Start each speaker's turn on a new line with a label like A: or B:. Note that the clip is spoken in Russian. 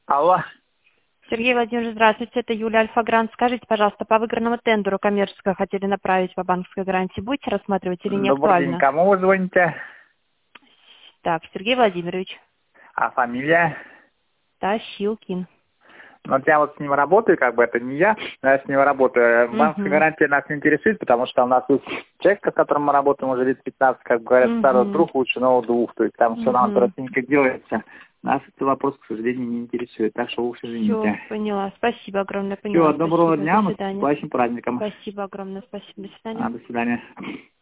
A: Алло.
B: Сергей Владимирович, здравствуйте, это Юлия Альфа-Грант. Скажите, пожалуйста, по выигранному тендеру коммерческого хотели направить по банковской гарантии. Будете рассматривать или не
A: Добрый день.
B: актуально?
A: Кому вы звоните?
B: Так, Сергей Владимирович.
A: А фамилия?
B: Тащилкин.
A: Ну, вот я вот с ним работаю, как бы это не я, но я с ним работаю. Банковская гарантия нас не интересует, потому что у нас есть человек, с которым мы работаем уже лет 15, как говорят, старый друг лучше нового двух, то есть там все нам родственника делается. Нас этот вопрос, к сожалению, не интересует, так что вы уж извините.
B: Все, поняла. Спасибо огромное, поняла.
A: Все, доброго
B: Спасибо.
A: дня,
B: До свидания.
A: с вашим праздником.
B: Спасибо огромное, спасибо. До свидания.
A: До свидания.